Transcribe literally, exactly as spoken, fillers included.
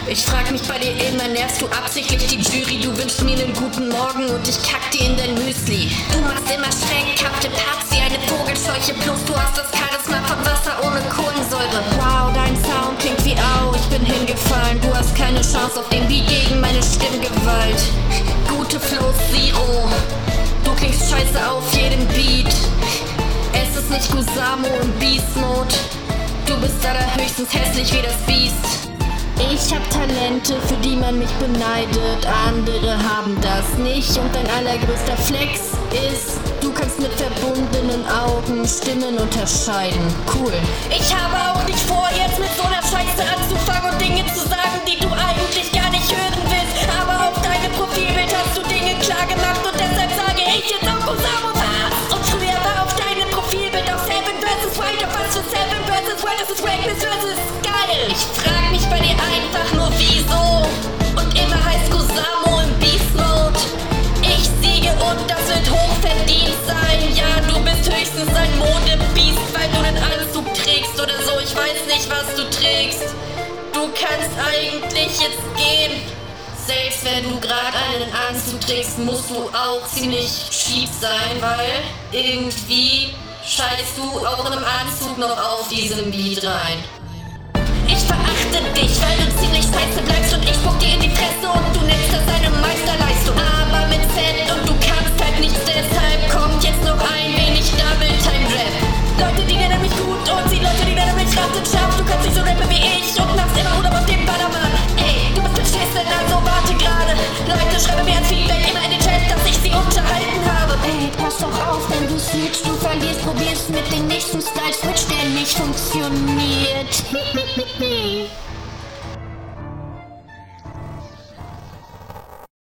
Ich frag mich bei dir immer, nervst du absichtlich die Jury? Du wünschst mir einen guten Morgen und ich kack dir in dein Müsli. Du machst immer schreckhafte Parts wie eine Vogelscheuche, plus du hast das Charisma von Wasser ohne Kohlensäure. Wow, dein Sound klingt wie Au, ich bin hingefallen. Du hast keine Chance auf den Beat gegen meine Stimmgewalt. Gute Flows, Zero. Du klingst scheiße auf jedem Beat. Es ist nicht Gusamo im Beast Mode. Du bist da höchstens hässlich wie das Biest. Ich hab Talente, für die man mich beneidet. Andere haben das nicht und dein allergrößter Flex ist, du kannst mit verbundenen Augen Stimmen unterscheiden. Cool. Ich habe auch nicht vor, jetzt mit so einer Scheiße anzufangen und Dinge zu sagen, die du eigentlich gar nicht hören willst. Aber auf deinem Profilbild hast du Dinge klar gemacht und deshalb sage ich jetzt auch Gusamo was. Und früher war auf deinem Profilbild auch Seven versus. Wild, auf was für Seven versus. Wild, das ist Reckless versus. Geil. Ich frag mich bei dir einfach nur wieso und immer heißt Gusamo im Beast Mode. Ich siege und das wird hochverdient sein. Ja, du bist höchstens ein Modebiest, weil du einen Anzug trägst oder so. Ich weiß nicht, was du trägst. Du kannst eigentlich jetzt gehen. Selbst wenn du gerade einen Anzug trägst, musst du auch ziemlich schief sein, weil irgendwie scheißt du auch in einem Anzug noch auf diesem Beat rein. Ich verachte dich, weil du ziemlich scheiße bleibst und ich spuck dir in die Fresse und du nennst das eine Meisterleistung. Aber mit Fett und du kannst halt nichts, deshalb kommt jetzt noch ein wenig Double-Time-Rap. Leute, die nennen mich gut und die Leute, die nennen mich scharf. Du kannst nicht so rappen wie ich und machst immer Hut auf dem Ballermann. Ey, du bist beschissen, also warte gerade. Leute, schreibe mir als Feedback immer in den Chat, dass ich sie unterhalten habe. Ey, pass doch auf, wenn du switcht, du verlierst, probierst mit dem nächsten Style-Switch, der nicht funktioniert.